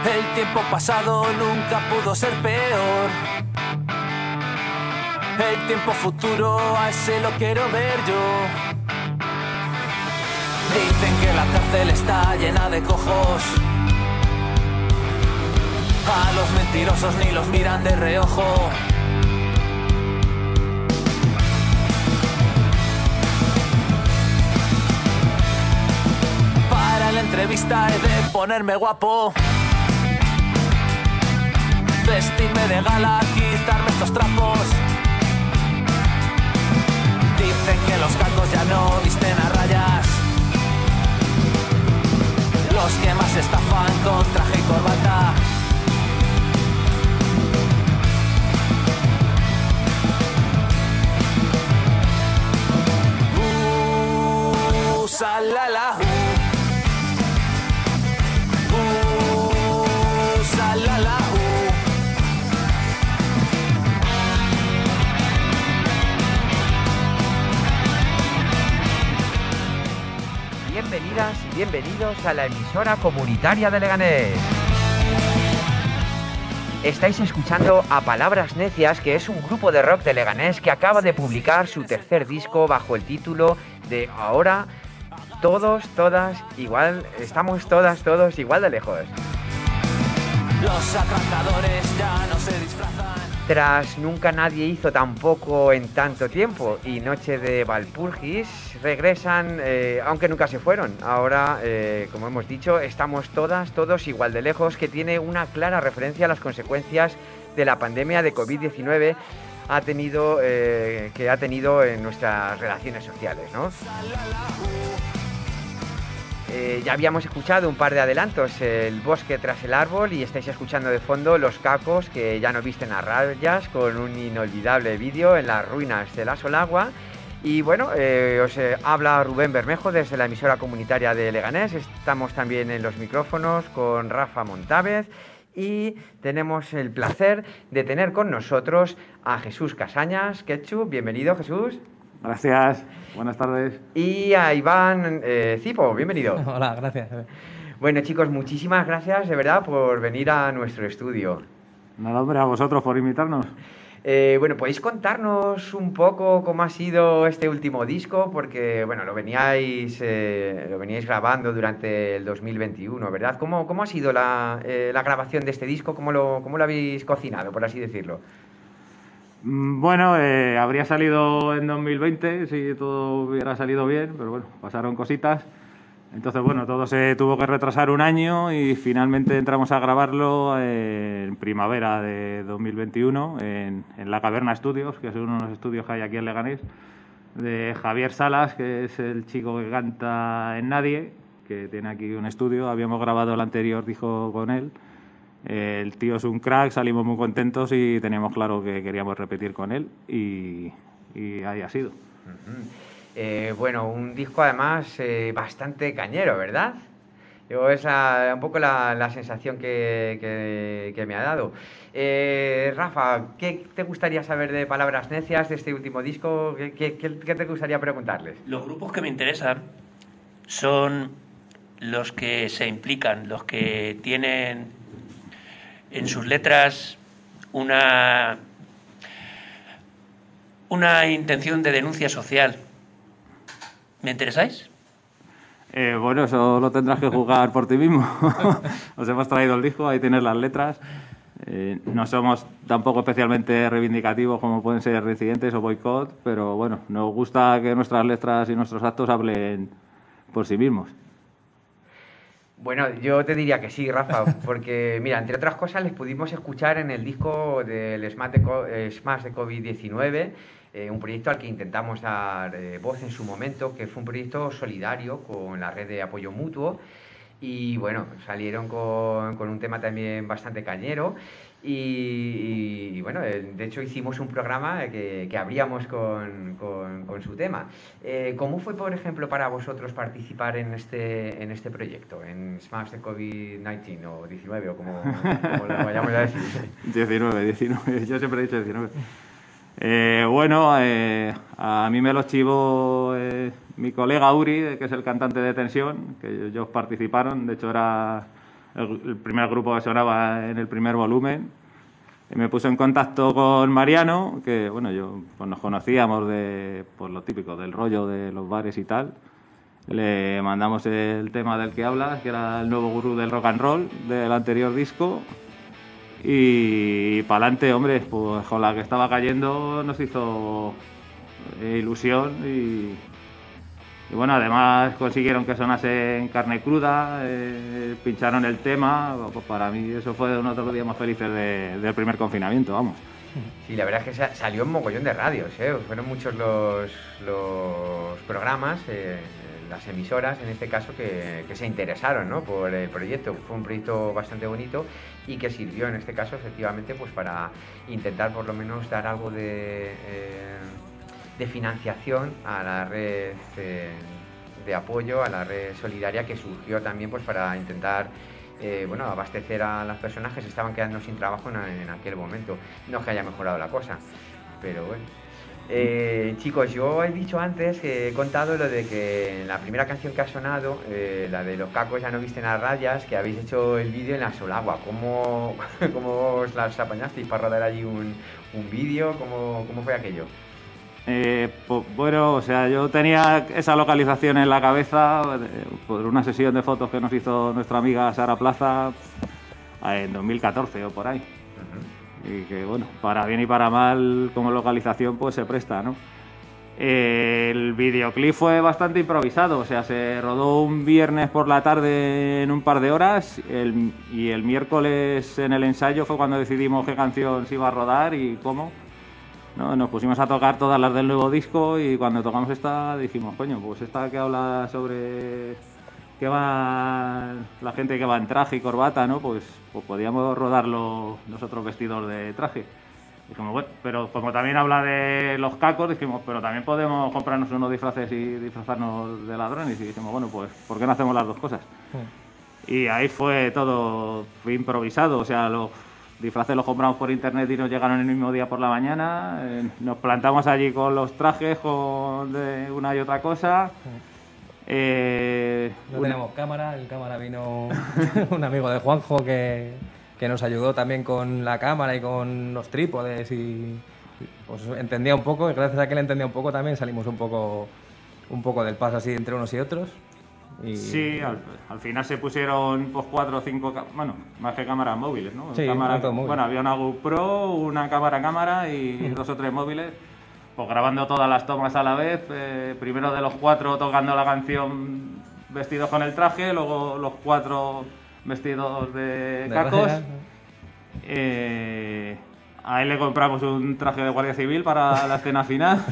El tiempo pasado nunca pudo ser peor. El tiempo futuro, a ese lo quiero ver yo. Dicen que la cárcel está llena de cojos. A los mentirosos ni los miran de reojo. Para la entrevista he de ponerme guapo, vestirme de gala, quitarme estos trapos. Dicen que los cacos ya no visten a rayas, los que más estafan con traje y corbata. Salala, salala. Bienvenidas y bienvenidos a la emisora comunitaria de Leganés. Estáis escuchando a Palabras Necias, que es un grupo de rock de Leganés que acaba de publicar su tercer disco bajo el título de Ahora todos, todas, igual, estamos todas, todos igual de lejos. Los atracadores ya no se disfrazan. Tras Nunca nadie hizo tampoco en tanto tiempo y Noche de Valpurgis, regresan, aunque nunca se fueron. Ahora, como hemos dicho, estamos todas, todos igual de lejos, que tiene una clara referencia a las consecuencias de la pandemia de COVID-19 que ha tenido en nuestras relaciones sociales, ¿no? Ya habíamos escuchado un par de adelantos, El bosque tras el árbol, y estáis escuchando de fondo Los cacos, que ya no visten a rayas, con un inolvidable vídeo en las ruinas de la Solagua. Y bueno, os habla Rubén Bermejo desde la emisora comunitaria de Leganés. Estamos también en los micrófonos con Rafa Montávez y tenemos el placer de tener con nosotros a Jesús Casañas. Ketchup, bienvenido, Jesús. Gracias, buenas tardes. Y a Iván Cipo, bienvenido. Hola, gracias. Bueno, chicos, muchísimas gracias de verdad por venir a nuestro estudio. Nada, hombre, a vosotros por invitarnos. Bueno, ¿podéis contarnos un poco cómo ha sido este último disco? Porque, bueno, lo veníais grabando durante el 2021, ¿verdad? ¿Cómo ha sido la grabación de este disco? ¿Cómo lo habéis cocinado, por así decirlo? Bueno, habría salido en 2020 si todo hubiera salido bien, pero bueno, pasaron cositas. Entonces, bueno, todo se tuvo que retrasar un año y finalmente entramos a grabarlo en primavera de 2021 en La Caverna Estudios, que es uno de los estudios que hay aquí en Leganés, de Javier Salas, que es el chico que canta en Nadie, que tiene aquí un estudio. Habíamos grabado el anterior disco con él. El tío es un crack, salimos muy contentos y teníamos claro que queríamos repetir con él y ahí ha sido. Bueno, un disco además bastante cañero, ¿verdad? Es un poco la sensación que me ha dado. Rafa, ¿qué te gustaría saber de Palabras Necias, de este último disco? ¿Qué te gustaría preguntarles? Los grupos que me interesan son los que se implican, los que tienen en sus letras una intención de denuncia social. ¿Me interesáis? Bueno, eso lo tendrás que jugar por ti mismo. Os hemos traído el disco, ahí tienes las letras. No somos tampoco especialmente reivindicativos como pueden ser Residentes o Boicot, pero bueno, nos gusta que nuestras letras y nuestros actos hablen por sí mismos. Bueno, yo te diría que sí, Rafa, porque, mira, entre otras cosas, les pudimos escuchar en el disco del Smash de COVID-19, un proyecto al que intentamos dar voz en su momento, que fue un proyecto solidario con la red de apoyo mutuo, y bueno, salieron con un tema también bastante cañero, y bueno, de hecho hicimos un programa que abríamos con su tema. ¿Cómo fue, por ejemplo, para vosotros participar en este proyecto, en Smash de COVID-19 o 19 o como lo vayamos a decir? 19, yo siempre he dicho 19. Bueno, a mí me lo chivó mi colega Uri, que es el cantante de Tensión, que ellos participaron. De hecho, era el primer grupo que sonaba en el primer volumen. Y me puse en contacto con Mariano, que bueno, pues nos conocíamos por lo típico, del rollo de los bares y tal. Le mandamos el tema del que hablas, que era el nuevo gurú del rock and roll del anterior disco. Y para adelante, hombre, pues con la que estaba cayendo nos hizo ilusión y bueno, además consiguieron que sonase en Carne Cruda, pincharon el tema. Pues para mí eso fue uno de los días más felices del primer confinamiento, vamos. Sí, la verdad es que salió un mogollón de radios, fueron muchos los programas, las emisoras en este caso, que se interesaron, ¿no?, por el proyecto. Fue un proyecto bastante bonito y que sirvió en este caso efectivamente pues para intentar por lo menos dar algo de financiación a la red de apoyo, a la red solidaria, que surgió también pues para intentar abastecer a las personas que se estaban quedando sin trabajo en aquel momento. No es que haya mejorado la cosa, pero bueno. Chicos, yo he dicho antes que he contado lo de que la primera canción que ha sonado, la de Los Cacos ya no visten a rayas, que habéis hecho el vídeo en la Solagua. ¿Cómo os las apañasteis para rodar allí un vídeo? ¿Cómo fue aquello? Pues bueno, o sea, yo tenía esa localización en la cabeza por una sesión de fotos que nos hizo nuestra amiga Sara Plaza en 2014 o por ahí. Y que bueno, para bien y para mal como localización pues se presta, ¿no? El videoclip fue bastante improvisado, o sea, se rodó un viernes por la tarde en un par de horas y el miércoles en el ensayo fue cuando decidimos qué canción se iba a rodar y cómo. ¿No? Nos pusimos a tocar todas las del nuevo disco y cuando tocamos esta dijimos, coño, pues esta que habla sobre que va la gente que va en traje y corbata, ¿no? Pues podíamos rodarlo nosotros vestidos de traje. Dijimos, bueno, pero como también habla de los cacos, dijimos, pero también podemos comprarnos unos disfraces y disfrazarnos de ladrones. Y dijimos, bueno, pues ¿por qué no hacemos las dos cosas? Y ahí fue todo, fue improvisado, o sea, los disfraces los compramos por internet y nos llegaron el mismo día por la mañana. Nos plantamos allí con los trajes, de una y otra cosa. No teníamos cámara, el cámara vino un amigo de Juanjo que nos ayudó también con la cámara y con los trípodes y pues entendía un poco, y gracias a que él entendía un poco también salimos un poco del paso así entre unos y otros. Y sí, al final se pusieron pues 4 o 5, bueno, más que cámaras móviles, ¿no? Sí, bueno, había una GoPro, una cámara y 2 o 3 móviles, pues grabando todas las tomas a la vez, primero de los 4 tocando la canción vestidos con el traje, luego los 4 vestidos de cacos. A él le compramos un traje de guardia civil para la escena final.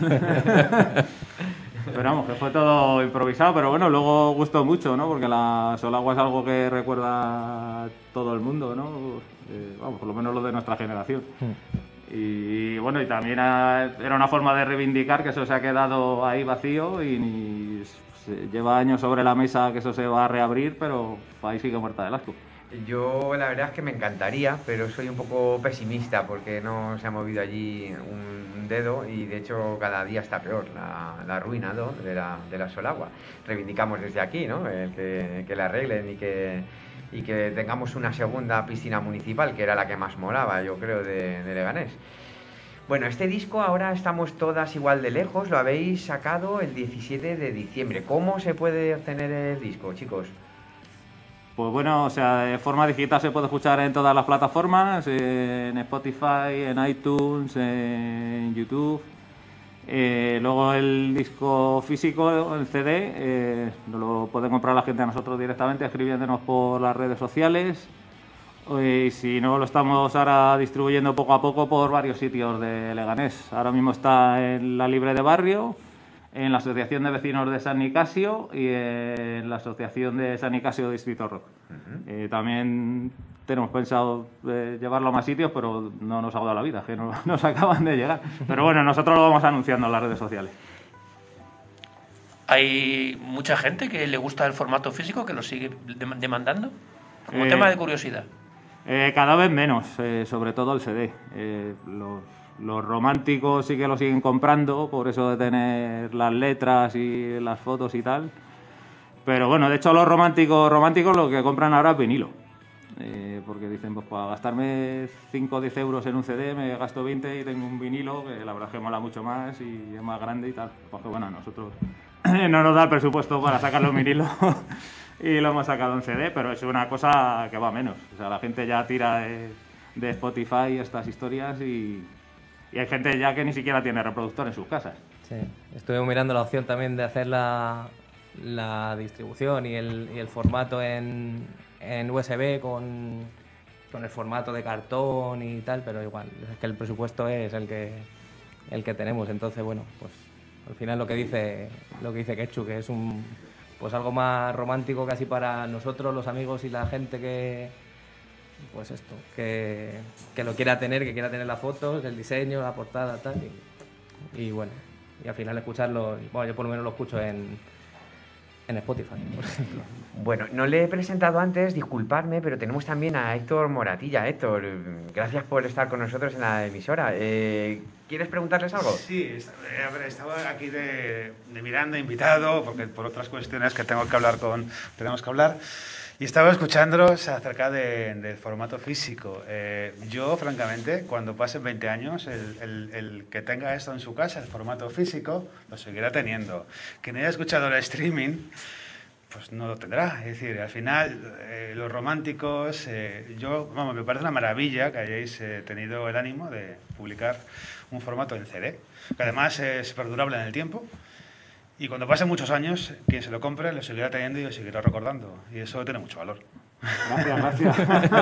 Pero vamos, que fue todo improvisado, pero bueno, luego gustó mucho, ¿no? Porque la Solagua es algo que recuerda a todo el mundo, ¿no? Vamos, por lo menos lo de nuestra generación. Y bueno, y también era una forma de reivindicar que eso se ha quedado ahí vacío y lleva años sobre la mesa que eso se va a reabrir, pero ahí sigue muerta del asco. Yo la verdad es que me encantaría, pero soy un poco pesimista porque no se ha movido allí un dedo y de hecho cada día está peor la ruina, ¿no?, de la Solagua. Reivindicamos desde aquí, ¿no?, que la arreglen y que tengamos una segunda piscina municipal, que era la que más molaba, yo creo, de Leganés. Bueno, este disco ahora estamos todas igual de lejos, lo habéis sacado el 17 de diciembre. ¿Cómo se puede obtener el disco, chicos? Pues bueno, o sea, de forma digital se puede escuchar en todas las plataformas, en Spotify, en iTunes, en YouTube. Luego el disco físico, el CD, lo puede comprar la gente a nosotros directamente escribiéndonos por las redes sociales. Y si no, lo estamos ahora distribuyendo poco a poco por varios sitios de Leganés. Ahora mismo está en la Libre de Barrio, en la Asociación de Vecinos de San Nicasio y en la Asociación de San Nicasio Distrito Rock. También tenemos pensado llevarlo a más sitios, pero no nos ha dado la vida, que no nos acaban de llegar. Pero bueno, nosotros lo vamos anunciando en las redes sociales. ¿Hay mucha gente que le gusta el formato físico, que lo sigue demandando? Como tema de curiosidad. Cada vez menos, sobre todo el CD. Los románticos sí que lo siguen comprando, por eso de tener las letras y las fotos y tal. Pero bueno, de hecho los románticos lo que compran ahora es vinilo. porque dicen, pues para gastarme 5 o 10 euros en un CD me gasto 20 y tengo un vinilo que la verdad es que mola mucho más y es más grande y tal. Porque bueno, a nosotros no nos da el presupuesto para sacarlo en vinilo y lo hemos sacado en CD, pero es una cosa que va menos. O sea, la gente ya tira de Spotify estas historias y hay gente ya que ni siquiera tiene reproductor en sus casas. Sí, estuve mirando la opción también de hacer la distribución y el formato en USB con el formato de cartón y tal, pero igual, es que el presupuesto es el que tenemos. Entonces, bueno, pues al final lo que dice Quechu, que es pues algo más romántico casi para nosotros, los amigos y la gente que pues esto, que lo quiera tener, que quiera tener las fotos, el diseño, la portada, tal, y bueno, y al final escucharlo, bueno, yo por lo menos lo escucho en Spotify, por ejemplo. Bueno, no le he presentado antes, disculpadme, pero tenemos también a Héctor Moratilla. Héctor, gracias por estar con nosotros en la emisora. ¿Quieres preguntarles algo? Sí, a ver, estaba aquí de mirando, invitado, porque por otras cuestiones que tenemos que hablar, y estaba escuchándolos acerca del formato físico. Yo, francamente, cuando pasen 20 años, el que tenga esto en su casa, el formato físico, lo seguirá teniendo. Quien haya escuchado el streaming, pues no lo tendrá. Es decir, al final, los románticos, me parece una maravilla que hayáis tenido el ánimo de publicar un formato en CD, que además es perdurable en el tiempo. Y cuando pasen muchos años, quien se lo compre lo seguirá teniendo y lo seguirá recordando. Y eso tiene mucho valor. Gracias.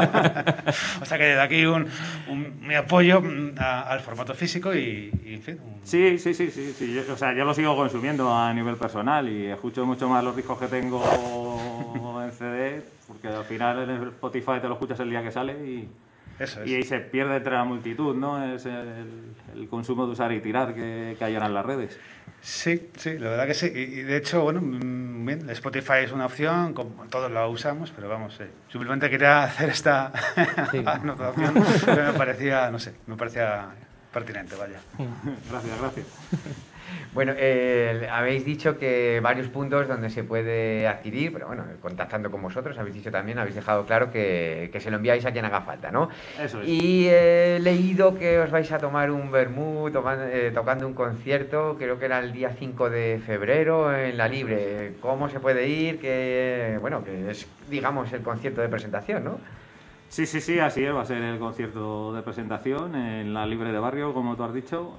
O sea que desde aquí mi apoyo al formato físico y en fin. Sí. Yo lo sigo consumiendo a nivel personal y escucho mucho más los discos que tengo en CD, porque al final en el Spotify te lo escuchas el día que sale y ahí se pierde entre la multitud, ¿no? Es el consumo de usar y tirar que hay ahora en las redes. Sí, la verdad que sí. Y de hecho, bueno, bien, Spotify es una opción, como todos la usamos, pero vamos, simplemente quería hacer esta anotación que me parecía pertinente, vaya. Gracias. Bueno, habéis dicho que varios puntos donde se puede adquirir, pero bueno, contactando con vosotros, habéis dejado claro que se lo enviáis a quien haga falta, ¿no? Eso es. Y he leído que os vais a tomar un vermú tocando un concierto, creo que era el día 5 de febrero en La Libre. ¿Cómo se puede ir? Que es, digamos, el concierto de presentación, ¿no? Sí, así es, va a ser el concierto de presentación en La Libre de Barrio, como tú has dicho,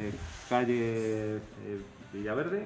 calle Villaverde.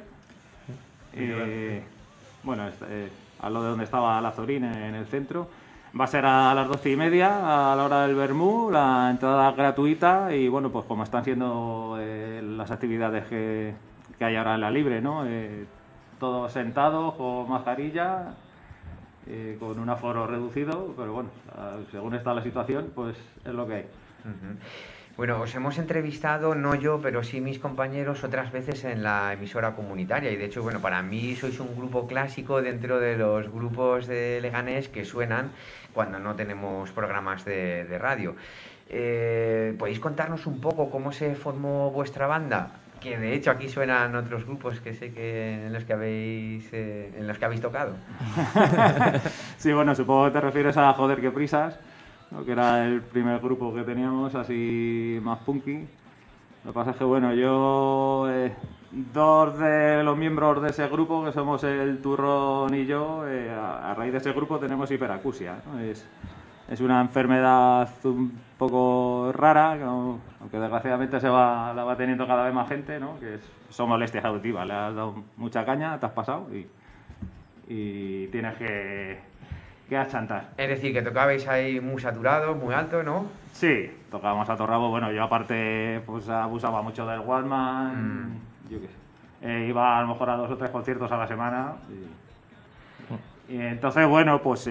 A lo de donde estaba la Zorín, en el centro. Va a ser a las 12:30, a la hora del vermú, la entrada gratuita y bueno, pues como están siendo las actividades que hay ahora en La Libre, ¿no? Todos sentados, con mascarilla, con un aforo reducido, pero bueno, según está la situación, pues es lo que hay. Uh-huh. Bueno, os hemos entrevistado, no yo, pero sí mis compañeros otras veces en la emisora comunitaria y de hecho, bueno, para mí sois un grupo clásico dentro de los grupos de Leganés que suenan cuando no tenemos programas de radio. ¿Podéis contarnos un poco cómo se formó vuestra banda? Que de hecho aquí suenan otros grupos que sé que en los que habéis tocado. Sí, bueno, supongo que te refieres a Joder que prisas, ¿no? Que era el primer grupo que teníamos, así más punky. Lo que pasa es que, bueno, dos de los miembros de ese grupo, que somos el Turrón y yo, a raíz de ese grupo tenemos hiperacusia, ¿no? Es una enfermedad un poco rara, ¿no? Aunque desgraciadamente la va teniendo cada vez más gente, ¿no? Son molestias auditivas, le has dado mucha caña, te has pasado y tienes que achantar. Es decir, que tocabais ahí muy saturado, muy alto, ¿no? Sí, tocábamos a torrabo. Bueno, yo aparte pues abusaba mucho del Walkman, yo qué sé. Iba a lo mejor a 2 o 3 conciertos a la semana y entonces, bueno, pues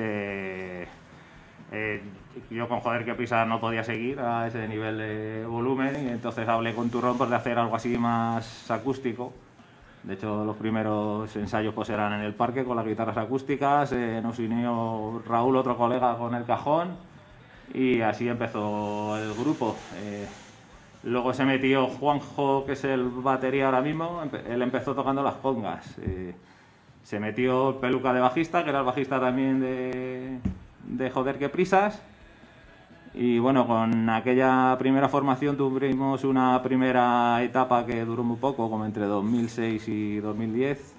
yo con Joder que prisa no podía seguir a ese nivel de volumen y entonces hablé con Turrón pues, de hacer algo así más acústico. De hecho, los primeros ensayos pues, eran en el parque con las guitarras acústicas, nos unió Raúl, otro colega, con el cajón y así empezó el grupo. Luego se metió Juanjo, que es el batería ahora mismo, él empezó tocando las congas. Se metió Peluca de bajista, que era el bajista también de Joder qué prisas. Y bueno, con aquella primera formación tuvimos una primera etapa que duró muy poco, como entre 2006 y 2010.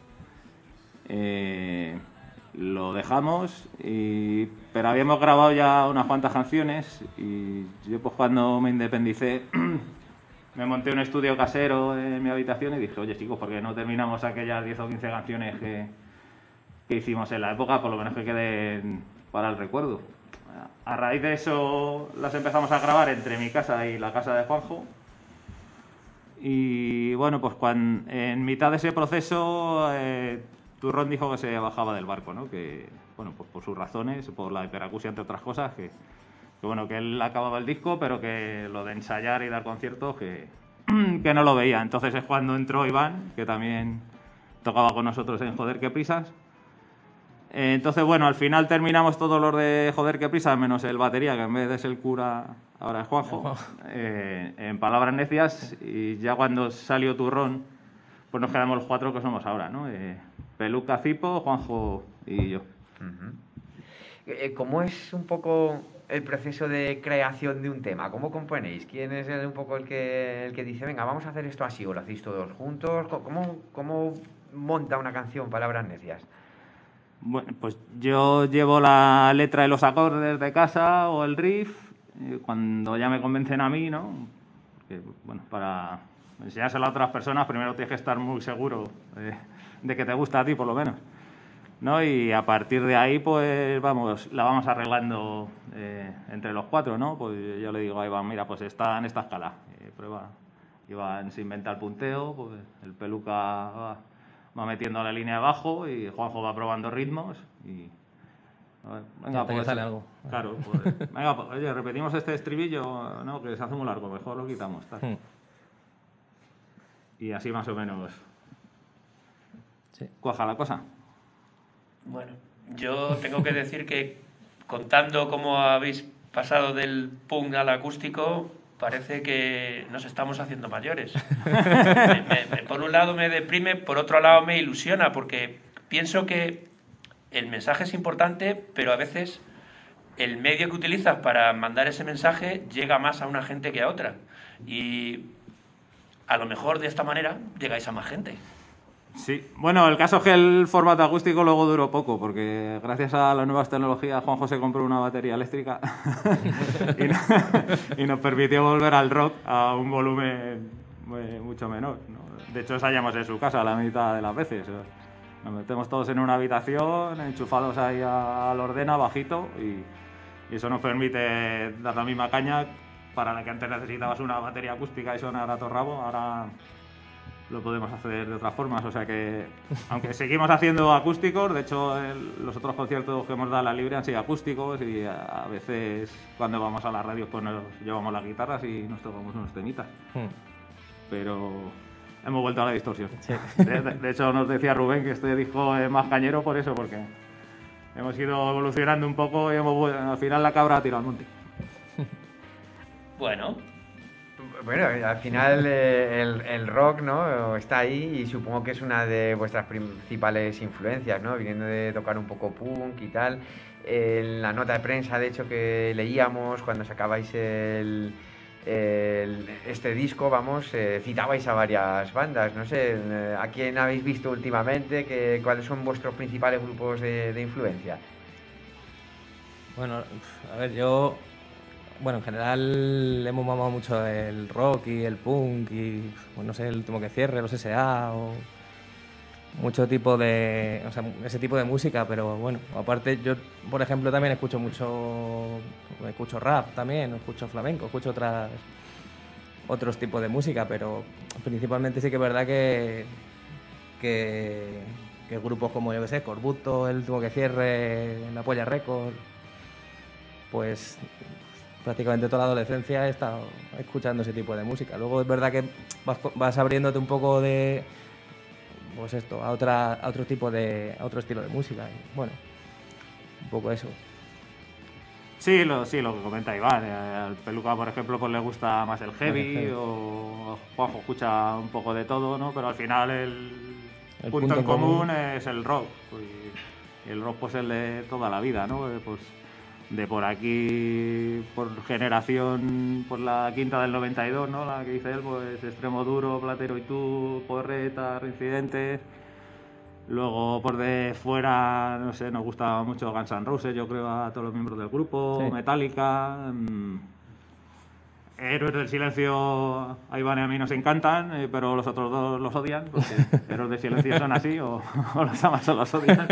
Lo dejamos, pero habíamos grabado ya unas cuantas canciones y yo pues cuando me independicé me monté un estudio casero en mi habitación y dije, oye chicos, ¿por qué no terminamos aquellas 10 o 15 canciones que hicimos en la época, por lo menos que queden para el recuerdo? A raíz de eso las empezamos a grabar entre mi casa y la casa de Juanjo. Y bueno, pues en mitad de ese proceso Turrón dijo que se bajaba del barco, ¿no? Que, bueno, pues por sus razones, por la hiperacusia entre otras cosas, que bueno, que él acababa el disco, pero que lo de ensayar y dar conciertos, que no lo veía. Entonces es cuando entró Iván, que también tocaba con nosotros en Joder qué prisas. Entonces, bueno, al final terminamos todos los de Joder qué prisas, menos el batería, que en vez de ser el cura, ahora es Juanjo, en Palabras Necias, y ya cuando salió Turrón, pues nos quedamos los 4 que somos ahora, ¿no? Peluca, Cipo, Juanjo y yo. ¿Cómo es un poco el proceso de creación de un tema? ¿Cómo componéis? ¿Quién es un poco el que dice, venga, vamos a hacer esto así, o lo hacéis todos juntos? ¿Cómo monta una canción Palabras Necias? Bueno, pues yo llevo la letra de los acordes de casa o el riff, cuando ya me convencen a mí, ¿no? Porque, bueno, para enseñárselo a otras personas primero tienes que estar muy seguro de que te gusta a ti, por lo menos, ¿no? Y a partir de ahí, pues la vamos arreglando entre los 4, ¿no? Pues yo le digo a Iván, mira, pues está en esta escala, prueba. Iván se inventa el punteo, pues el Peluca va metiendo la línea de bajo y Juanjo va probando ritmos y... Venga, pues sale algo. Claro, pues, venga, pues, oye, repetimos este estribillo, no, que se hace muy largo, mejor lo quitamos, tal. Y así más o menos cuaja la cosa. Bueno, yo tengo que decir que contando cómo habéis pasado del punk al acústico, parece que nos estamos haciendo mayores. Por un lado me deprime, por otro lado me ilusiona, porque pienso que el mensaje es importante, pero a veces el medio que utilizas para mandar ese mensaje llega más a una gente que a otra. Y a lo mejor de esta manera llegáis a más gente. Sí, bueno, el caso es que el formato acústico luego duró poco, porque gracias a las nuevas tecnologías Juanjo se compró una batería eléctrica y nos permitió volver al rock a un volumen mucho menor, ¿no? De hecho, ensayamos en su casa la mitad de las veces. Nos metemos todos en una habitación, enchufados ahí al ordena, bajito, y eso nos permite dar la misma caña para la que antes necesitabas una batería acústica y sonar a todo rabo. Ahora lo podemos hacer de otras formas, o sea que aunque seguimos haciendo acústicos, de hecho los otros conciertos que hemos dado a la libre han sido acústicos y a veces cuando vamos a las radios pues nos llevamos las guitarras y nos tocamos unos temitas, pero hemos vuelto a la distorsión. Sí. De hecho nos decía Rubén que este disco es más cañero por eso, porque hemos ido evolucionando un poco y al final la cabra ha tirado al monte. Bueno, al final el rock, ¿no? Está ahí y supongo que es una de vuestras principales influencias, ¿no? Viniendo de tocar un poco punk y tal. En la nota de prensa, de hecho, que leíamos cuando sacabais este disco, citabais a varias bandas. No sé, ¿a quién habéis visto últimamente? ¿Cuáles son vuestros principales grupos de influencia? Bueno, a ver, yo... Bueno, en general hemos mamado mucho el rock y el punk y, pues, no sé, el último que cierre, los S.A. o mucho tipo de... O sea, ese tipo de música, pero bueno, aparte yo, por ejemplo, también escucho rap también, escucho flamenco, escucho otros tipos de música, pero principalmente sí que es verdad que grupos como, yo que sé, Corbuto, el último que cierre, La Polla Record, pues... prácticamente toda la adolescencia he estado escuchando ese tipo de música. Luego es verdad que vas abriéndote un poco de, pues esto, a otro estilo de música. Y bueno, un poco eso. Sí, lo que comenta Iván. Al Peluca, por ejemplo, pues le gusta más el heavy, o Juanjo escucha un poco de todo, ¿no? Pero al final el punto en común es el rock. Y el rock pues es el de toda la vida, ¿no? Pues de por aquí, por generación, por la quinta del 92, ¿no? La que dice él, pues Extremo Duro, Platero y tú, Porreta, Reincidentes. Luego por de fuera, no sé, nos gustaba mucho Guns N' Roses, yo creo, a todos los miembros del grupo, Sí. Metallica. Héroes del Silencio a Iván y a mí nos encantan, pero los otros dos los odian, porque Héroes del Silencio son así, o los amas o los odian.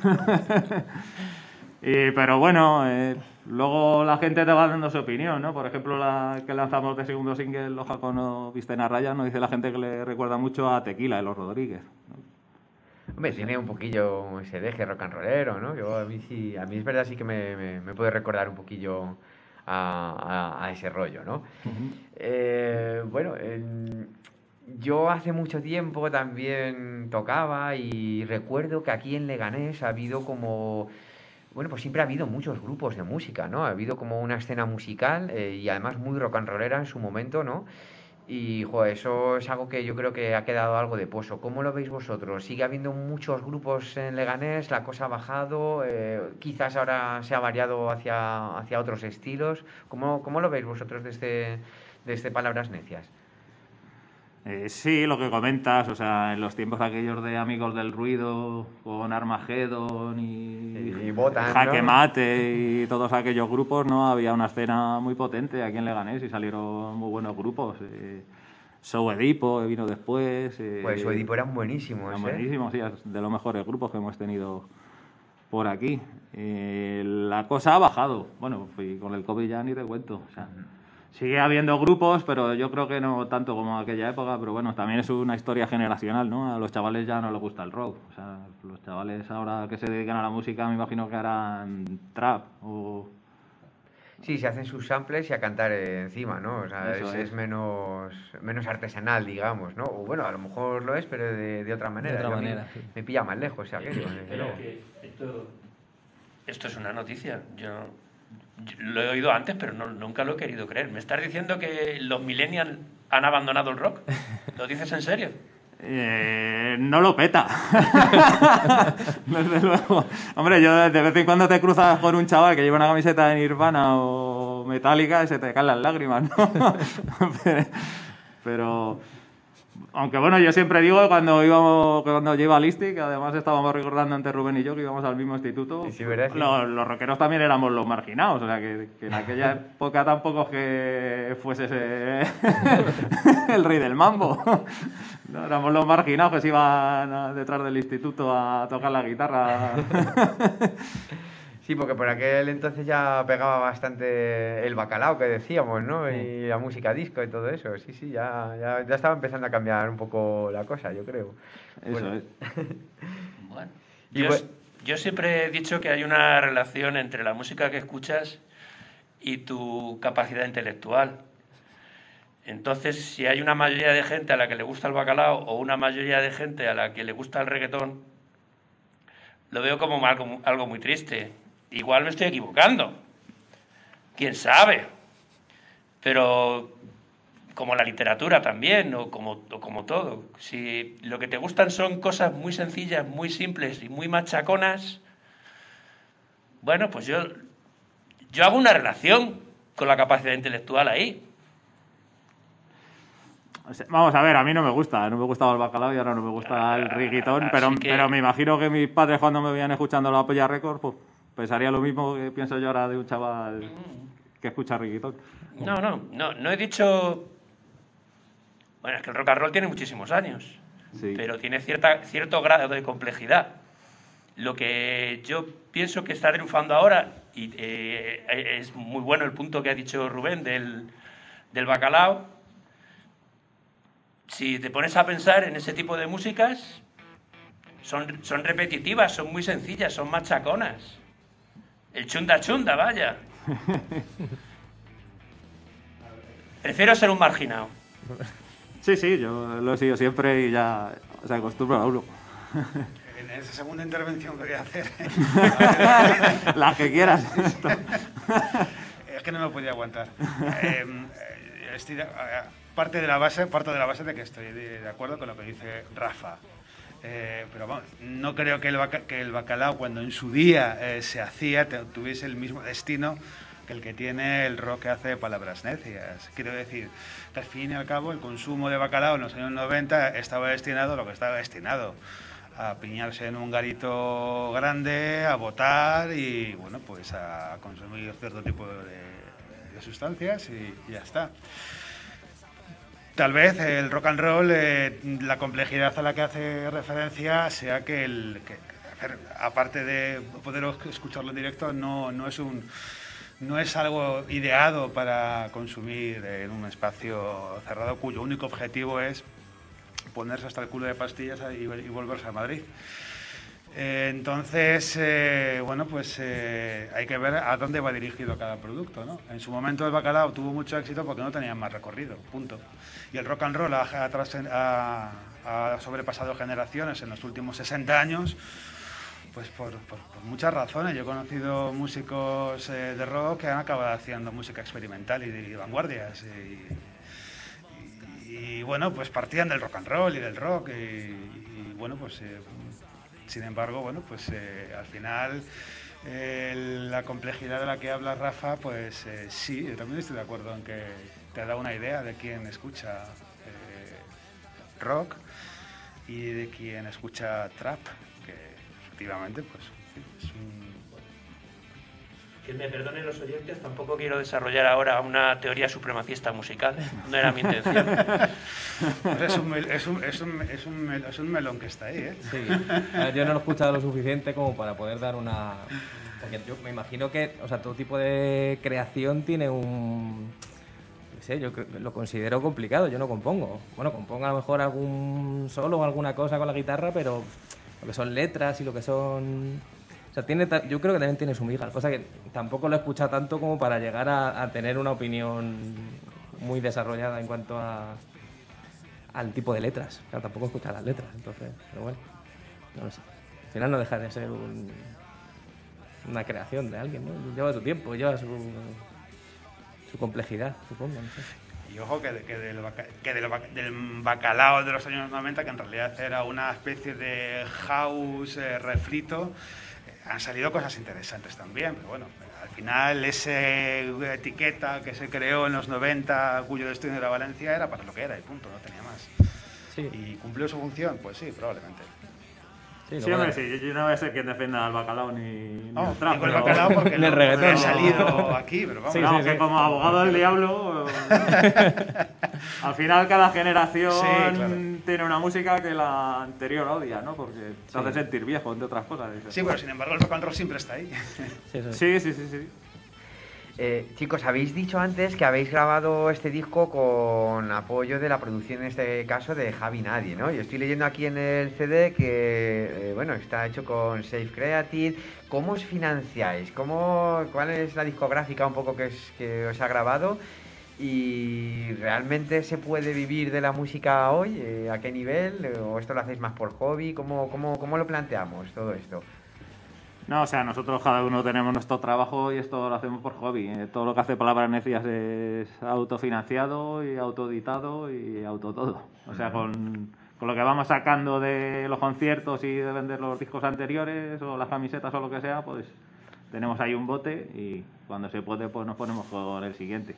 Pero bueno, luego la gente te va dando su opinión, ¿no? Por ejemplo, la que lanzamos de segundo single, Loja con no visten a raya, nos dice la gente que le recuerda mucho a Tequila, de los Rodríguez, ¿no? Hombre, tiene un poquillo ese deje rock and rollero, ¿no? Yo, a mí sí, a mí es verdad sí que me puede recordar un poquillo a ese rollo, ¿no? Bueno, yo hace mucho tiempo también tocaba y recuerdo que aquí en Leganés ha habido como... Bueno, pues siempre ha habido muchos grupos de música, ¿no? Ha habido como una escena musical y además muy rock and rollera en su momento, ¿no? Y, joder, eso es algo que yo creo que ha quedado algo de pozo. ¿Cómo lo veis vosotros? ¿Sigue habiendo muchos grupos en Leganés? ¿La cosa ha bajado? Quizás ahora se ha variado hacia otros estilos. ¿Cómo lo veis vosotros desde Palabras Necias? Sí, lo que comentas, o sea, en los tiempos aquellos de Amigos del Ruido, con Armageddon y Botan, Jaque ¿no? Mate y todos aquellos grupos, ¿no? Había una escena muy potente aquí en Leganés y salieron muy buenos grupos. Show Edipo vino después. Pues su Edipo eran buenísimos, Eran buenísimos, sí, es de los mejores grupos que hemos tenido por aquí. La cosa ha bajado, bueno, y con el COVID ya ni te cuento, o sea... Sigue habiendo grupos, pero yo creo que no tanto como aquella época, pero bueno, también es una historia generacional, ¿no? A los chavales ya no les gusta el rock, o sea, los chavales ahora que se dedican a la música me imagino que harán trap o... Sí, se hacen sus samples y a cantar encima, ¿no? O sea, Eso es menos artesanal, digamos, ¿no? O bueno, a lo mejor lo es, pero de otra manera. otra Yo a mí manera, sí. me pilla más lejos, o sea, aquello, desde Pero luego. que esto es una noticia. Yo lo he oído antes, pero nunca lo he querido creer. ¿Me estás diciendo que los millennials han abandonado el rock? ¿Lo dices en serio? No lo peta. Desde luego. Hombre, yo de vez en cuando te cruzas con un chaval que lleva una camiseta de Nirvana o Metallica y se te caen las lágrimas, ¿no? Pero aunque bueno, yo siempre digo que cuando yo iba al ISTI, que además estábamos recordando antes Rubén y yo que íbamos al mismo instituto, Sí, ¿verdad? Sí. los rockeros también éramos los marginados, o sea que en aquella época tampoco es que fuese el rey del mambo. No, éramos los marginados que se iban detrás del instituto a tocar la guitarra. Sí, porque por aquel entonces ya pegaba bastante el bacalao que decíamos, ¿no? Y la música disco y todo eso. Sí, ya estaba empezando a cambiar un poco la cosa, yo creo. Eso Bueno. es. Bueno, Y pues- yo siempre he dicho que hay una relación entre la música que escuchas y tu capacidad intelectual. Entonces, si hay una mayoría de gente a la que le gusta el bacalao o una mayoría de gente a la que le gusta el reggaetón, lo veo como algo muy triste. Igual me estoy equivocando. ¿Quién sabe? Pero como la literatura también, o como todo. Si lo que te gustan son cosas muy sencillas, muy simples y muy machaconas, bueno, pues yo hago una relación con la capacidad intelectual ahí. O sea, vamos a ver, a mí no me gustaba el bacalao y ahora no me gusta el reggaetón, Así que- pero me imagino que mis padres cuando me veían escuchando la Polla Records, pues pensaría lo mismo que pienso yo ahora de un chaval que escucha reggaetón. No he dicho... Bueno, es que el rock and roll tiene muchísimos años, Sí. pero tiene cierto grado de complejidad. Lo que yo pienso que está triunfando ahora, y es muy bueno el punto que ha dicho Rubén del bacalao, si te pones a pensar en ese tipo de músicas, son repetitivas, son muy sencillas, son machaconas. El chunda chunda, vaya. Prefiero ser un marginado. Sí, yo lo he sido siempre y ya se acostumbra a uno. En esa segunda intervención que voy a hacer, Las que quieras. es que no me podía aguantar. Parto de la base de que estoy de acuerdo con lo que dice Rafa. Pero vamos, no creo que el bacalao, cuando en su día se hacía, tuviese el mismo destino que el que tiene el rock que hace Palabras Necias. Quiero decir que al fin y al cabo el consumo de bacalao en los años 90 estaba destinado a lo que estaba destinado, a piñarse en un garito grande, a botar y bueno, pues a consumir cierto tipo de sustancias y ya está. Tal vez el rock and roll, la complejidad a la que hace referencia sea que aparte de poder escucharlo en directo, no es algo ideado para consumir en un espacio cerrado cuyo único objetivo es ponerse hasta el culo de pastillas y volverse a Madrid. Entonces, bueno, pues hay que ver a dónde va dirigido cada producto, ¿no? En su momento el bacalao tuvo mucho éxito porque no tenía más recorrido, punto. Y el rock and roll ha sobrepasado generaciones en los últimos 60 años, pues por muchas razones. Yo he conocido músicos de rock que han acabado haciendo música experimental y de vanguardias. Y bueno, pues partían del rock and roll y del rock y bueno, pues sin embargo, bueno, pues al final la complejidad de la que habla Rafa, pues sí, yo también estoy de acuerdo en que te da una idea de quién escucha rock y de quién escucha trap, que efectivamente pues es un... Que me perdonen los oyentes, tampoco quiero desarrollar ahora una teoría supremacista musical, no era mi intención. Es un melón que está ahí, ¿eh? Sí. A ver, yo no lo he escuchado lo suficiente como para poder dar una... Porque yo me imagino que, o sea, todo tipo de creación tiene un... No sé, lo considero complicado, yo no compongo. Bueno, compongo a lo mejor algún solo o alguna cosa con la guitarra, pero lo que son letras y lo que son... O sea, yo creo que también tiene su miga, cosa que tampoco lo he escuchado tanto como para llegar a tener una opinión muy desarrollada en cuanto al tipo de letras. Claro, tampoco he escuchado las letras, entonces, pero bueno, no lo sé. Al final no deja de ser una creación de alguien, ¿no? Lleva su tiempo, lleva su complejidad, supongo, no sé. Y ojo que del bacalao de los años 90, que en realidad era una especie de house refrito, han salido cosas interesantes también, pero bueno, al final esa etiqueta que se creó en los 90, cuyo destino era Valencia, era para lo que era y punto, no tenía más. Sí. ¿Y cumplió su función? Pues sí, probablemente. Sí, hombre, sí, yo no voy a ser quien defienda al bacalao ni el trap. Digo el bacalao porque Ni el reggaetón, he no. salido aquí, pero vamos. Sí, No, sí, que sí. como abogado del diablo, al final cada generación Sí, claro. tiene una música que la anterior odia, ¿no? Porque te hace sentir viejo, entre otras cosas. Dices, Sí, pero sin embargo el rock and roll siempre está ahí. Sí. Chicos, habéis dicho antes que habéis grabado este disco con apoyo de la producción, en este caso, de Javi Nadie, ¿no? Yo estoy leyendo aquí en el CD que, bueno, está hecho con Safe Creative. ¿Cómo os financiáis? ¿Cuál es la discográfica un poco que os ha grabado? ¿Y realmente se puede vivir de la música hoy? ¿A qué nivel? ¿O esto lo hacéis más por hobby? ¿Cómo lo planteamos todo esto? No, o sea, nosotros cada uno tenemos nuestro trabajo y esto lo hacemos por hobby. Todo lo que hace Palabras Necias es autofinanciado y autoeditado y todo. O sea, con lo que vamos sacando de los conciertos y de vender los discos anteriores o las camisetas o lo que sea, pues tenemos ahí un bote y cuando se puede pues nos ponemos con el siguiente.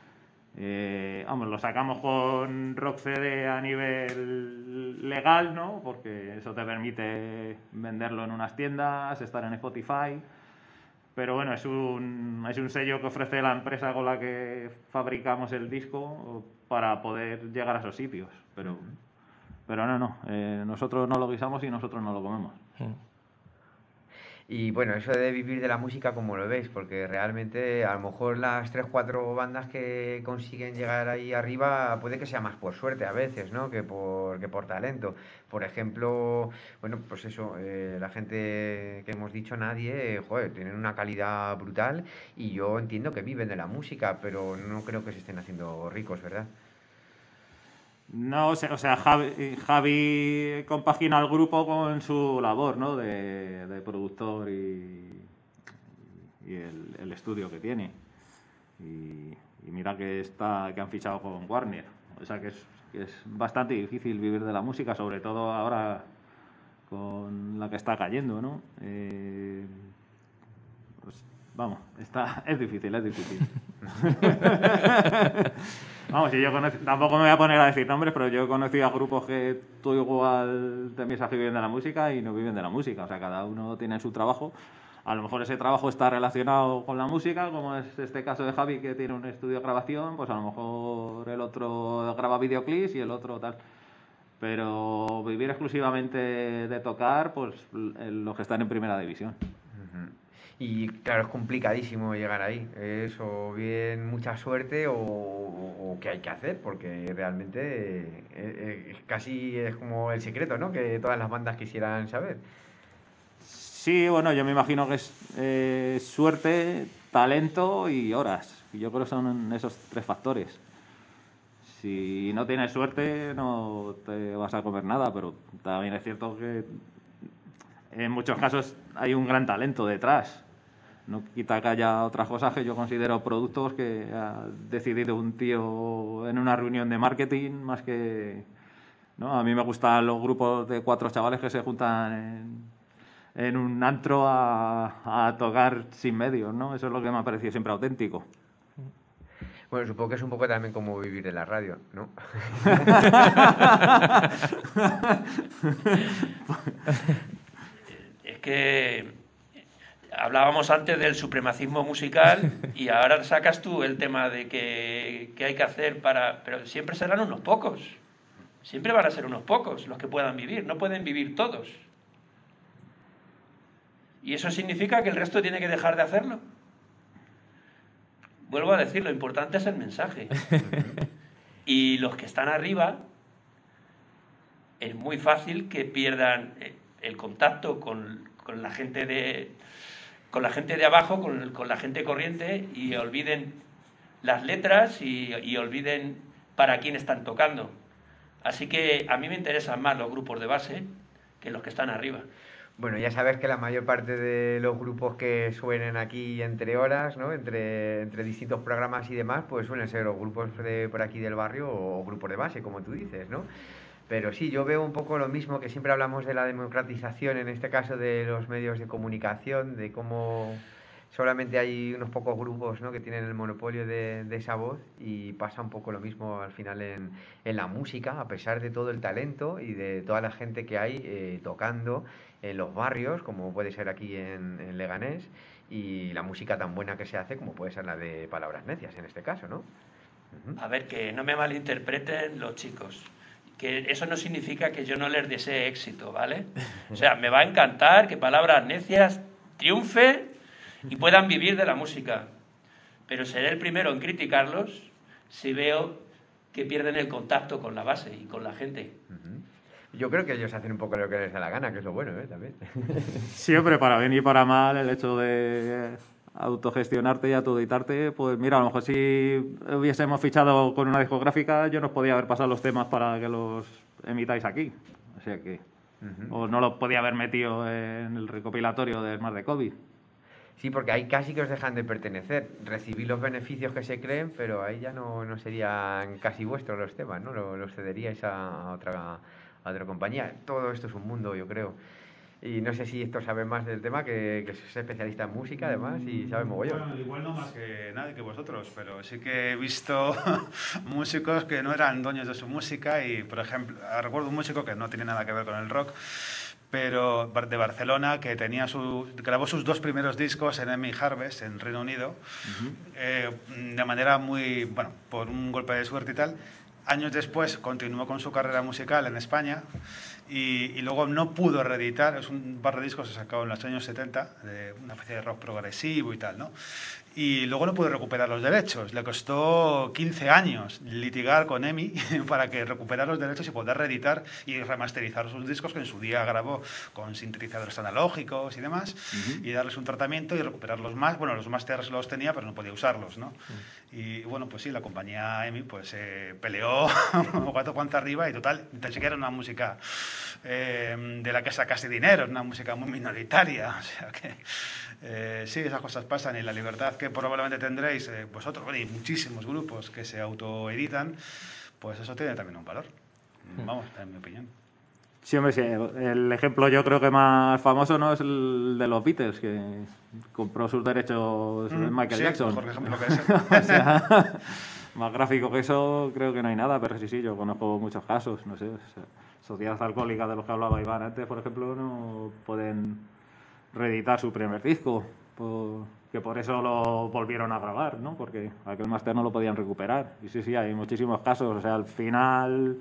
Vamos, lo sacamos con Rock CD a nivel legal, ¿no? Porque eso te permite venderlo en unas tiendas, estar en Spotify. Pero bueno, es un sello que ofrece la empresa con la que fabricamos el disco para poder llegar a esos sitios. Pero no, nosotros no lo guisamos y nosotros no lo comemos. Y bueno, eso de vivir de la música, ¿cómo lo veis? Porque realmente a lo mejor las 3 4 bandas que consiguen llegar ahí arriba puede que sea más por suerte a veces, ¿no? Que por talento. Por ejemplo, bueno, pues eso, la gente que hemos dicho, Nadie, joder, tienen una calidad brutal y yo entiendo que viven de la música, pero no creo que se estén haciendo ricos, ¿verdad? No, o sea, Javi compagina el grupo con su labor, ¿no? De productor y el estudio que tiene. Y mira que han fichado con Warner. O sea que es bastante difícil vivir de la música, sobre todo ahora con la que está cayendo, ¿no? Pues, vamos, es difícil, es difícil. Vamos, si yo tampoco me voy a poner a decir nombres, pero yo he conocido a grupos que tú igual te piensas que viven de la música y no viven de la música. O sea, cada uno tiene su trabajo. A lo mejor ese trabajo está relacionado con la música, como es este caso de Javi, que tiene un estudio de grabación, pues a lo mejor el otro graba videoclips y el otro tal. Pero vivir exclusivamente de tocar, pues los que están en primera división. Y claro, es complicadísimo llegar ahí. Es o bien mucha suerte o qué hay que hacer, porque realmente casi es como el secreto, ¿no? Que todas las bandas quisieran saber. Sí, bueno, yo me imagino que es suerte, talento y horas. Yo creo que son esos 3 factores. Si no tienes suerte no te vas a comer nada, pero también es cierto que en muchos casos hay un gran talento detrás. No quita que haya otras cosas que yo considero productos que ha decidido un tío en una reunión de marketing más que... ¿no? A mí me gustan los grupos de 4 chavales que se juntan en un antro a tocar sin medios, ¿no? Eso es lo que me ha parecido siempre auténtico. Bueno, supongo que es un poco también como vivir de la radio, ¿no? Es que hablábamos antes del supremacismo musical y ahora sacas tú el tema de que hay que hacer para... Pero siempre serán unos pocos. Siempre van a ser unos pocos los que puedan vivir. No pueden vivir todos. ¿Y eso significa que el resto tiene que dejar de hacerlo? Vuelvo a decir, lo importante es el mensaje. Y los que están arriba, es muy fácil que pierdan el contacto con la gente de abajo, con la gente corriente, y olviden las letras y olviden para quién están tocando. Así que a mí me interesan más los grupos de base que los que están arriba. Bueno, ya sabes que la mayor parte de los grupos que suenen aquí entre horas, ¿no? Entre distintos programas y demás, pues suelen ser los grupos de por aquí del barrio o grupos de base, como tú dices, ¿no? Pero sí, yo veo un poco lo mismo, que siempre hablamos de la democratización, en este caso de los medios de comunicación, de cómo solamente hay unos pocos grupos, ¿no? Que tienen el monopolio de esa voz, y pasa un poco lo mismo al final en la música, a pesar de todo el talento y de toda la gente que hay tocando en los barrios, como puede ser aquí en Leganés, y la música tan buena que se hace como puede ser la de Palabras Necias en este caso, ¿no? A ver, que no me malinterpreten los chicos, que eso no significa que yo no les desee éxito, ¿vale? O sea, me va a encantar que Palabras Necias triunfe y puedan vivir de la música, pero seré el primero en criticarlos si veo que pierden el contacto con la base y con la gente. Yo creo que ellos hacen un poco lo que les da la gana, que es lo bueno, también. Siempre, para bien y para mal, el hecho de autogestionarte y autoeditarte, pues mira, a lo mejor si hubiésemos fichado con una discográfica, yo no os podía haber pasado los temas para que los emitáis aquí. O sea que... O no los podía haber metido en el recopilatorio del Más de COVID. Sí, porque ahí casi que os dejan de pertenecer. Recibís los beneficios que se creen, pero ahí ya no serían casi vuestros los temas, ¿no? Los cederíais a otra compañía. Todo esto es un mundo, yo creo. Y no sé si esto sabe más del tema, que es especialista en música, además, y sabe mogollón. Bueno, igual no más que nadie, que vosotros, pero sí que he visto músicos que no eran dueños de su música y, por ejemplo, recuerdo un músico que no tiene nada que ver con el rock, pero de Barcelona, que grabó sus 2 primeros discos en Emmy Harvest, en Reino Unido, de manera muy, bueno, por un golpe de suerte y tal. Años después continuó con su carrera musical en España y luego no pudo reeditar, es un par de discos que se sacó en los años 70, de una especie de rock progresivo y tal, ¿no? Y luego no pudo recuperar los derechos. Le costó 15 años litigar con EMI para que recuperara los derechos y poder reeditar y remasterizar sus discos que en su día grabó con sintetizadores analógicos y demás, y darles un tratamiento y recuperarlos más. Bueno, los masters los tenía, pero no podía usarlos, ¿no? Y bueno, pues sí, la compañía EMI pues peleó gato cuanta arriba y total, ni siquiera era una música de la que sacase dinero, una música muy minoritaria, o sea que... sí, esas cosas pasan y la libertad que probablemente tendréis vosotros, bueno, y muchísimos grupos que se autoeditan, pues eso tiene también un valor. Vamos, en mi opinión. Sí, hombre, sí. El ejemplo yo creo que más famoso no es el de los Beatles, que compró sus derechos de Michael Jackson. Mejor ejemplo que ese. O sea, más gráfico que eso creo que no hay nada, pero sí, yo conozco muchos casos, no sé. O sea, sociedades alcohólicas de los que hablaba Iván antes, por ejemplo, no pueden reeditar su primer disco, que por eso lo volvieron a grabar, ¿no? Porque aquel máster no lo podían recuperar. Y sí, hay muchísimos casos. O sea, al final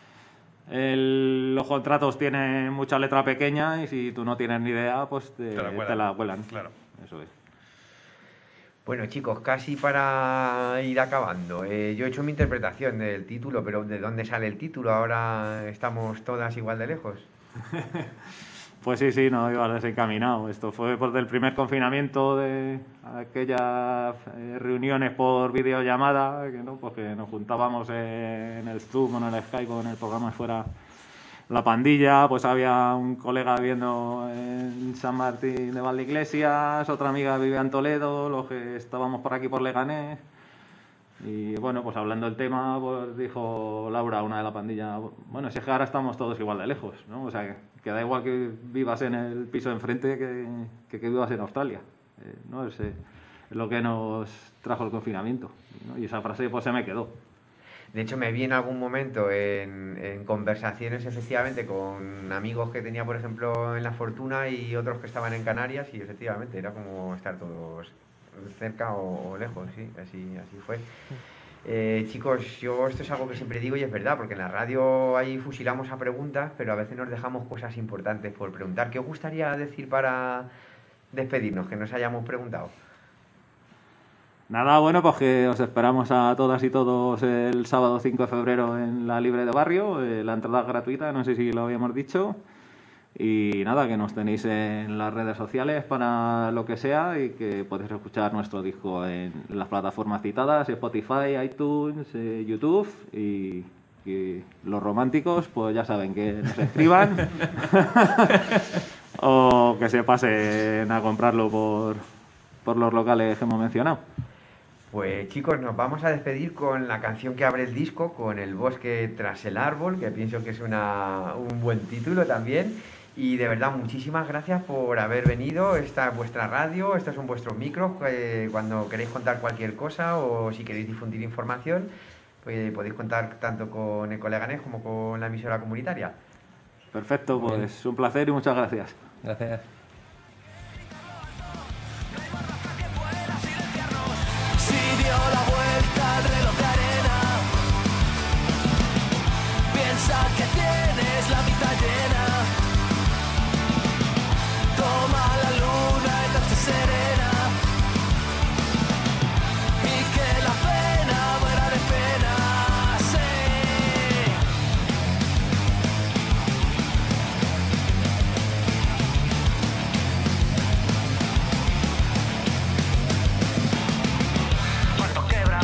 los contratos tienen mucha letra pequeña y si tú no tienes ni idea, pues te la cuelan. Claro. Eso es. Bueno, chicos, casi para ir acabando. Yo he hecho mi interpretación del título, pero ¿de dónde sale el título? Ahora estamos todas igual de lejos. Pues sí, no iba desencaminado. Esto fue por el primer confinamiento de aquellas reuniones por videollamada, pues que nos juntábamos en el Zoom o en el Skype o en el programa fuera la pandilla. Pues había un colega viviendo en San Martín de Valdeiglesias, otra amiga vivía en Toledo, los que estábamos por aquí por Leganés. Y bueno, pues hablando del tema, pues dijo Laura, una de la pandilla, bueno, si es que ahora estamos todos igual de lejos, ¿no? O sea, que da igual que vivas en el piso de enfrente que vivas en Australia, ¿no? Es lo que nos trajo el confinamiento, ¿no? Y esa frase pues se me quedó. De hecho, me vi en algún momento en conversaciones, efectivamente, con amigos que tenía, por ejemplo, en La Fortuna y otros que estaban en Canarias, y efectivamente era como estar todos cerca o lejos, sí, así fue. Chicos, yo esto es algo que siempre digo y es verdad, porque en la radio ahí fusilamos a preguntas, pero a veces nos dejamos cosas importantes por preguntar. ¿Qué os gustaría decir para despedirnos, que nos hayamos preguntado? Nada, bueno, pues que os esperamos a todas y todos el sábado 5 de febrero en la Libre de Barrio. La entrada es gratuita, no sé si lo habíamos dicho. Y nada, que nos tenéis en las redes sociales para lo que sea y que podéis escuchar nuestro disco en las plataformas citadas, Spotify, iTunes, YouTube y los románticos, pues ya saben que nos escriban o que se pasen a comprarlo por los locales que hemos mencionado. Pues chicos, nos vamos a despedir con la canción que abre el disco, con El bosque tras el árbol, que pienso que es un buen título también. Y de verdad, muchísimas gracias por haber venido. Esta es vuestra radio, estos son vuestros micros. Cuando queréis contar cualquier cosa o si queréis difundir información, pues podéis contar tanto con Eco Leganés como con la emisora comunitaria. Perfecto, pues un placer y muchas gracias. Gracias. Si dio la vuelta al reloj de arena, piensa que tienes la mitad llena. Toma la luna y noche serena, y que la pena muera de pena, sí. Puerto Quebra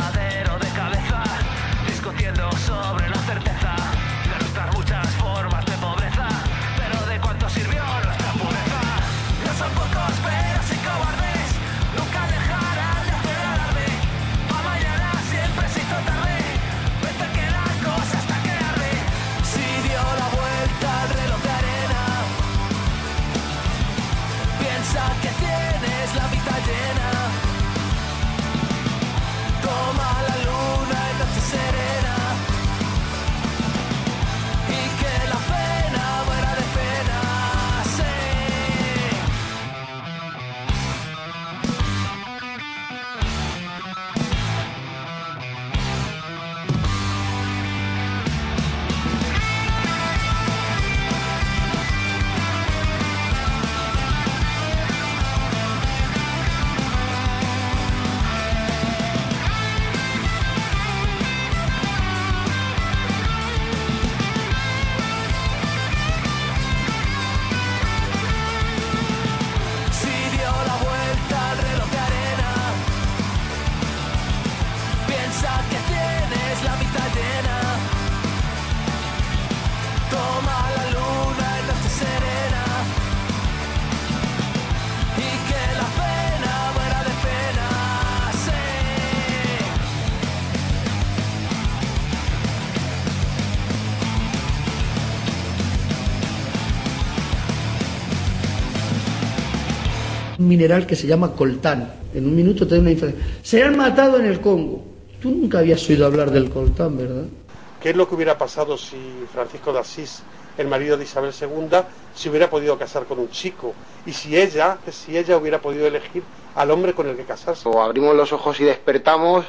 Un mineral que se llama coltán. En un minuto te da una información. Se han matado en el Congo. Tú nunca habías oído hablar del coltán, ¿verdad? ¿Qué es lo que hubiera pasado si Francisco de Asís, el marido de Isabel II, se hubiera podido casar con un chico? Y si ella hubiera podido elegir al hombre con el que casarse. O abrimos los ojos y despertamos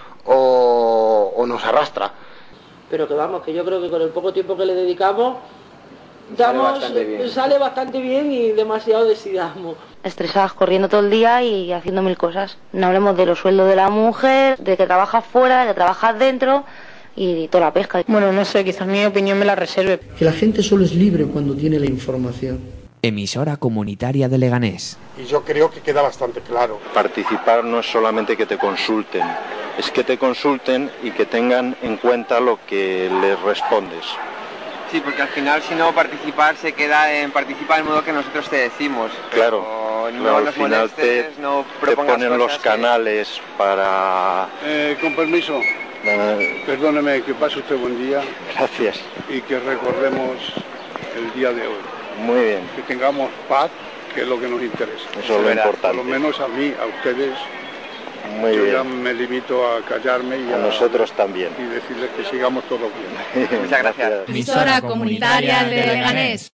o nos arrastra. Pero que vamos, que yo creo que con el poco tiempo que le dedicamos sale bastante bien y demasiado decidamos. Estresadas corriendo todo el día y haciendo mil cosas. No hablemos de los sueldos de la mujer, de que trabajas fuera, de que trabajas dentro y toda la pesca. Bueno, no sé, quizás mi opinión me la reserve. Que la gente solo es libre cuando tiene la información. Emisora comunitaria de Leganés. Y yo creo que queda bastante claro. Participar no es solamente que te consulten, es que te consulten y que tengan en cuenta lo que les respondes. Sí, porque al final si no participar se queda en participar del modo que nosotros te decimos. Claro, no al nos final molestes, no te ponen los canales para... Con permiso, perdóneme, que pase usted buen día. Gracias. Y que recordemos el día de hoy. Muy bien. Que tengamos paz, que es lo que nos interesa. Eso es lo importante. Por lo menos a mí, a ustedes. Muy yo bien. ya me limito a callarme y a nosotros también. Y decirles que sigamos todos bien. Muchas gracias. Emisora comunitaria de Leganés.